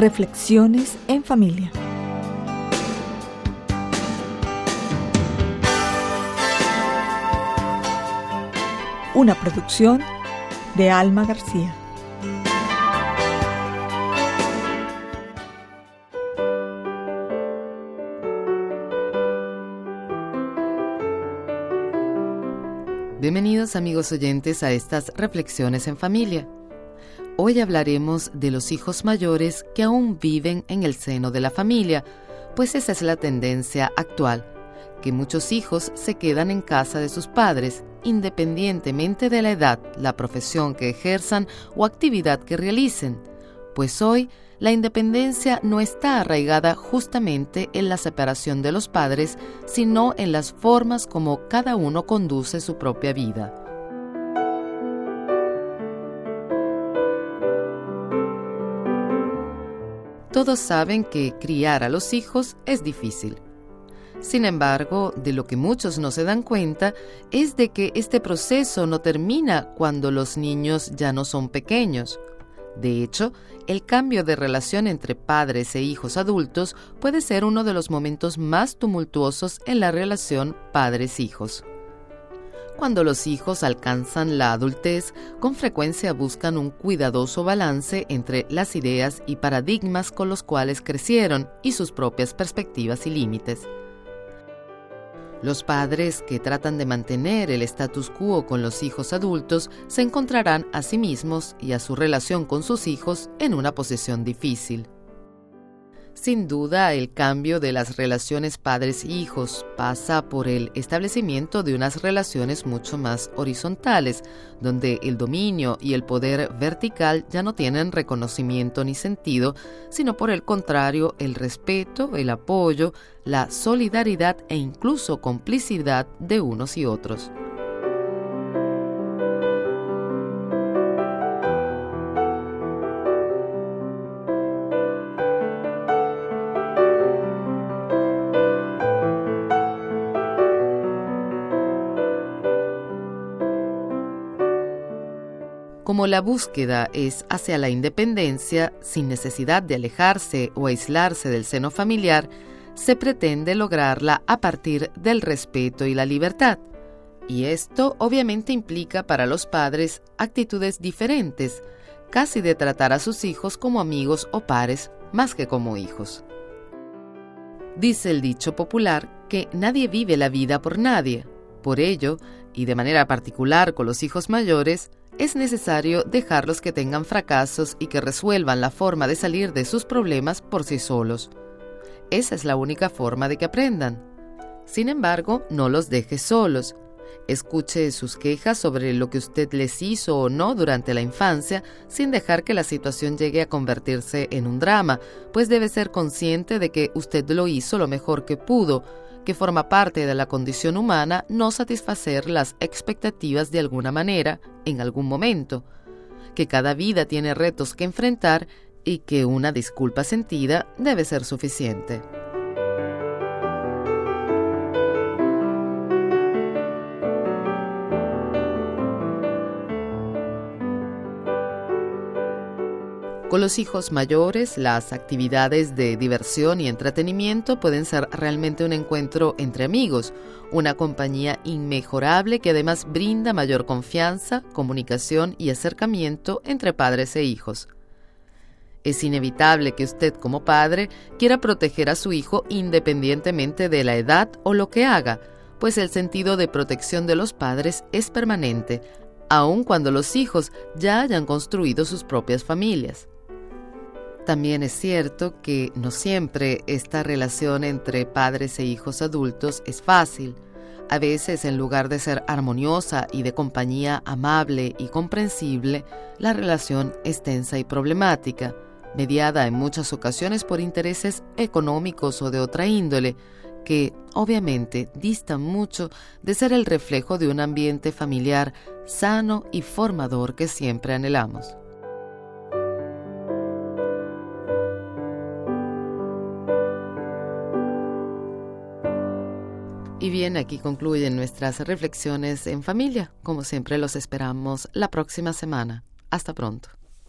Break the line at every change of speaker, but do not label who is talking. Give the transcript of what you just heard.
Reflexiones en familia. Una producción de Alma García.
Bienvenidos, amigos oyentes, a estas Reflexiones en Familia. Hoy hablaremos de los hijos mayores que aún viven en el seno de la familia, pues esa es la tendencia actual, que muchos hijos se quedan en casa de sus padres, independientemente de la edad, la profesión que ejerzan o actividad que realicen, pues hoy la independencia no está arraigada justamente en la separación de los padres, sino en las formas como cada uno conduce su propia vida. Todos saben que criar a los hijos es difícil. Sin embargo, de lo que muchos no se dan cuenta es de que este proceso no termina cuando los niños ya no son pequeños. De hecho, el cambio de relación entre padres e hijos adultos puede ser uno de los momentos más tumultuosos en la relación padres-hijos. Cuando los hijos alcanzan la adultez, con frecuencia buscan un cuidadoso balance entre las ideas y paradigmas con los cuales crecieron y sus propias perspectivas y límites. Los padres que tratan de mantener el status quo con los hijos adultos se encontrarán a sí mismos y a su relación con sus hijos en una posición difícil. Sin duda, el cambio de las relaciones padres-hijos pasa por el establecimiento de unas relaciones mucho más horizontales, donde el dominio y el poder vertical ya no tienen reconocimiento ni sentido, sino por el contrario, el respeto, el apoyo, la solidaridad e incluso complicidad de unos y otros. Como la búsqueda es hacia la independencia, sin necesidad de alejarse o aislarse del seno familiar, se pretende lograrla a partir del respeto y la libertad. Y esto obviamente implica para los padres actitudes diferentes, casi de tratar a sus hijos como amigos o pares, más que como hijos. Dice el dicho popular que nadie vive la vida por nadie. Por ello, y de manera particular con los hijos mayores, es necesario dejarlos que tengan fracasos y que resuelvan la forma de salir de sus problemas por sí solos. Esa es la única forma de que aprendan. Sin embargo, no los deje solos. Escuche sus quejas sobre lo que usted les hizo o no durante la infancia, sin dejar que la situación llegue a convertirse en un drama, pues debe ser consciente de que usted lo hizo lo mejor que pudo, que forma parte de la condición humana no satisfacer las expectativas de alguna manera, en algún momento, que cada vida tiene retos que enfrentar y que una disculpa sentida debe ser suficiente. Con los hijos mayores, las actividades de diversión y entretenimiento pueden ser realmente un encuentro entre amigos, una compañía inmejorable que además brinda mayor confianza, comunicación y acercamiento entre padres e hijos. Es inevitable que usted como padre quiera proteger a su hijo independientemente de la edad o lo que haga, pues el sentido de protección de los padres es permanente, aun cuando los hijos ya hayan construido sus propias familias. También es cierto que no siempre esta relación entre padres e hijos adultos es fácil. A veces, en lugar de ser armoniosa y de compañía amable y comprensible, la relación es tensa y problemática, mediada en muchas ocasiones por intereses económicos o de otra índole, que obviamente distan mucho de ser el reflejo de un ambiente familiar sano y formador que siempre anhelamos. Y bien, aquí concluyen nuestras reflexiones en familia. Como siempre, los esperamos la próxima semana. Hasta pronto.